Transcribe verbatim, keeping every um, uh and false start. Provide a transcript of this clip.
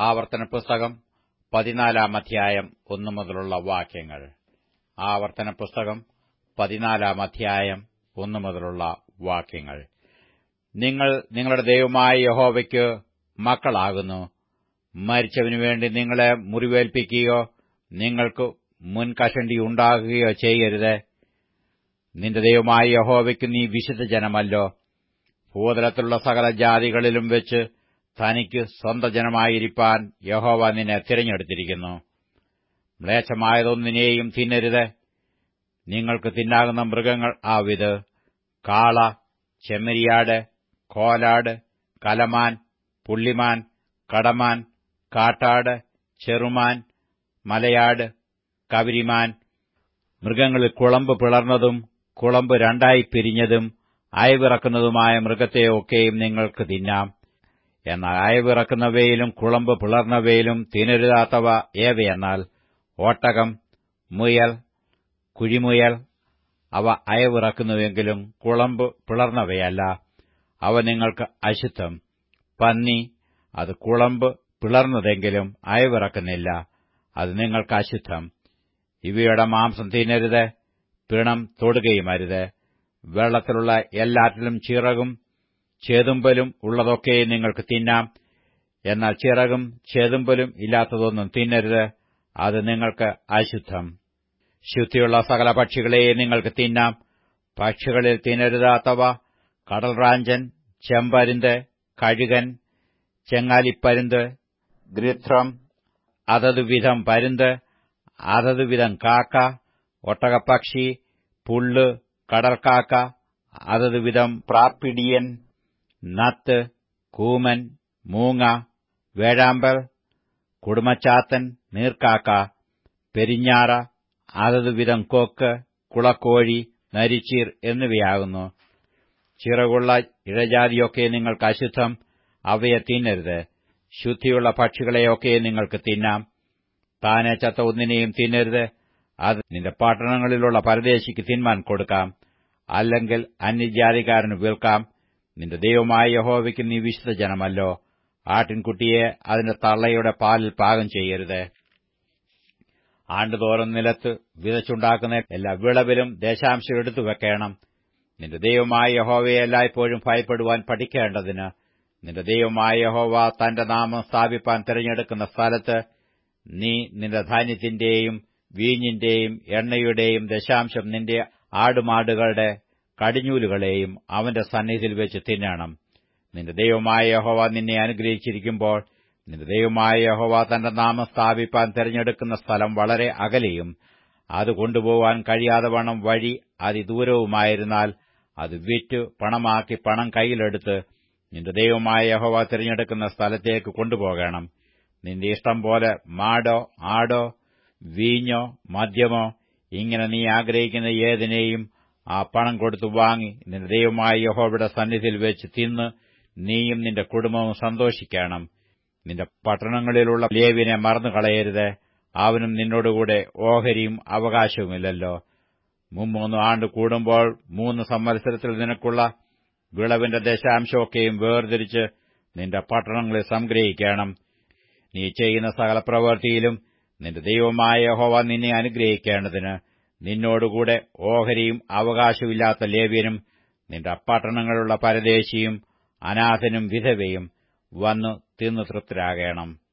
ആവർത്തന പുസ്തകം പതിനാലാം അധ്യായം ഒന്നു മുതലുള്ള വാക്യങ്ങൾ. ആവർത്തന പുസ്തകം പതിനാലാം അധ്യായം ഒന്നു മുതലുള്ള വാക്യങ്ങൾ. നിങ്ങൾ നിങ്ങളുടെ ദൈവമായ യഹോവയ്ക്ക് മക്കളാകുന്നു. മരിച്ചവനു വേണ്ടി നിങ്ങളെ മുറിവേൽപ്പിക്കുകയോ നിങ്ങൾക്ക് മുൻകഷണ്ടി ഉണ്ടാകുകയോ ചെയ്യരുത്. നിന്റെ ദൈവമായ യഹോവയ്ക്ക് നീ വിശുദ്ധ ജനമല്ലോ. ഭൂതലത്തിലുള്ള സകല ജാതികളിലും വെച്ച് തനിക്ക് സ്വന്ത ജനമായിരിക്കാൻ യഹോവ നിന്നെ തിരഞ്ഞെടുത്തിരിക്കുന്നു. മ്ലേച്ഛമായതൊന്നിനെയും തിന്നരുത്. നിങ്ങൾക്ക് തിന്നാകുന്ന മൃഗങ്ങൾ ആവിത്: കാള, ചെമ്മരിയാട്, കോലാട്, കലമാൻ, പുള്ളിമാൻ, കടമാൻ, കാട്ടാട്, ചെറുമാൻ, മലയാട്, കവരിമാൻ. മൃഗങ്ങളിൽ കുളമ്പ് പിളർന്നതും കുളമ്പ് രണ്ടായി പിരിഞ്ഞതും അയവിറക്കുന്നതുമായ മൃഗത്തെ ഒക്കെയും നിങ്ങൾക്ക് തിന്നാം. എന്നാൽ അയവിറക്കുന്നവയിലും കുളമ്പ് പിളർന്നവയിലും തിന്നരുതാത്തവ ഏവയെന്നാൽ ഒട്ടകം, മുയൽ, കുഴിമുയൽ. അവ അയവിറക്കുന്നുവെങ്കിലും കുളമ്പ് പിളർന്നവയല്ല, അവ നിങ്ങൾക്ക് അശുദ്ധം. പന്നി, അത് കുളമ്പ് പിളർന്നതെങ്കിലും അയവിറക്കുന്നില്ല, അത് നിങ്ങൾക്ക് അശുദ്ധം. ഇവയുടെ മാംസം തിന്നരുത്. പിണം തൊടുകയുമരുത്. വെള്ളത്തിലുള്ള എല്ലാറ്റിലും ചിറകും ചേതുമ്പലും ഉള്ളതൊക്കെ നിങ്ങൾക്ക് തിന്നാം. എന്നാൽ ചിറകും ചേതുമ്പലും ഇല്ലാത്തതൊന്നും തിന്നരുത്, അത് നിങ്ങൾക്ക് അശുദ്ധം. ശുദ്ധിയുള്ള സകല പക്ഷികളെയും നിങ്ങൾക്ക് തിന്നാം. പക്ഷികളിൽ തിന്നരുതാത്തവ കടൽറാഞ്ചൻ, ചെമ്പരുന്ത്, കഴുകൻ, ചെങ്ങാലിപ്പരുന്ത്, ഗൃധ്രം, അതതു വിധം പരുന്ത്, അതതു വിധം കാക്ക, ഒട്ടകപ്പക്ഷി, പുള്ള്, കടൽക്കാക്ക, അതതു വിധം പ്രാപ്പിടിയൻ, നത്ത്, കൂമൻ, മൂങ്ങ, വേഴാമ്പൽ, കുടുമച്ചാത്തൻ, നീർക്കാക്ക, പെരിഞ്ഞാറ, അതതു വിധം കൊക്ക്, കുളക്കോഴി, നരിച്ചീർ എന്നിവയാകുന്നു. ചിറകുള്ള ഇഴജാതിയൊക്കെ നിങ്ങൾക്ക് അശുദ്ധം, അവയെ തിന്നരുത്. ശുദ്ധിയുള്ള പക്ഷികളെയൊക്കെ നിങ്ങൾക്ക് തിന്നാം. താനെ ചത്ത ഒന്നിനെയും തിന്നരുത്. അത് നിന്റെ പട്ടണങ്ങളിലുള്ള പരദേശിക്ക് തിന്മാൻ കൊടുക്കാം, അല്ലെങ്കിൽ അന്യജാതിക്കാരന് വിൽക്കാം. നിന്റെ ദൈവമായ യഹോവയ്ക്ക് നീ വിശുദ്ധ ജനമല്ലോ. ആട്ടിൻകുട്ടിയെ അതിന്റെ തള്ളയുടെ പാലിൽ പാകം ചെയ്യരുത്. ആണ്ടുതോറും നിലത്ത് വിതച്ചുണ്ടാക്കുന്ന എല്ലാ വിളവിലും ദേശാംശം എടുത്തു വെക്കണം. നിന്റെ ദൈവമായ യഹോവയെ എല്ലായ്പ്പോഴും ഭയപ്പെടുവാൻ പഠിക്കേണ്ടതിന് നിന്റെ ദൈവമായ യഹോവ തന്റെ നാമം സ്ഥാപിപ്പാൻ തിരഞ്ഞെടുക്കുന്ന സ്ഥലത്ത് നീ നിന്റെ ധാന്യത്തിന്റെയും വീഞ്ഞിന്റെയും എണ്ണയുടെയും ദശാംശം നിന്റെ ആടുമാടുകളുടെ കടിഞ്ഞൂലുകളെയും അവന്റെ സന്നിധിയിൽ വെച്ച് തിന്നണം. നിന്റെ ദൈവമായ യഹോവ നിന്നെ അനുഗ്രഹിച്ചിരിക്കുമ്പോൾ നിന്റെ ദൈവമായ യഹോവ തന്റെ നാമം സ്ഥാപിപ്പാൻ തിരഞ്ഞെടുക്കുന്ന സ്ഥലം വളരെ അകലെയും അത് കൊണ്ടുപോവാൻ കഴിയാതെ വണ്ണം വഴി അതിദൂരവുമായിരുന്നാൽ അത് വിറ്റ് പണമാക്കി പണം കൈയിലെടുത്ത് നിന്റെ ദൈവമായ യഹോവ തിരഞ്ഞെടുക്കുന്ന സ്ഥലത്തേക്ക് കൊണ്ടുപോകണം. നിന്റെ ഇഷ്ടം പോലെ മാടോ ആടോ വീഞ്ഞോ മദ്യമോ ഇങ്ങനെ നീ ആഗ്രഹിക്കുന്ന ഏതിനെയും ആ പണം കൊടുത്തു വാങ്ങി നിന്റെ ദൈവമായ യഹോവയുടെ സന്നിധിയിൽ വെച്ച് തിന്ന് നീയും നിന്റെ കുടുംബവും സന്തോഷിക്കണം. നിന്റെ പട്ടണങ്ങളിലുള്ള ലേവ്യനെ മറന്നുകളയരുത്. അവനും നിന്നോടുകൂടെ ഓഹരിയും അവകാശവുമില്ലല്ലോ. മുമ്മൂന്ന് ആണ്ട് കൂടുമ്പോൾ മൂന്ന് സംവത്സരത്തിൽ നിനക്കുള്ള വിളവിന്റെ ദശാംശമൊക്കെയും വേർതിരിച്ച് നിന്റെ പട്ടണങ്ങളിൽ സംഗ്രഹിക്കണം. നീ ചെയ്യുന്ന സകല പ്രവൃത്തിയിലും നിന്റെ ദൈവമായ യഹോവ നിന്നെ അനുഗ്രഹിക്കേണ്ടതിന് നിന്നോടുകൂടെ ഓഹരിയും അവകാശമില്ലാത്ത ലേവ്യനും നിന്റെ പട്ടണങ്ങളിലുള്ള പരദേശിയും അനാഥനും വിധവയും വന്നു തിന്നു തൃപ്തരാകണം.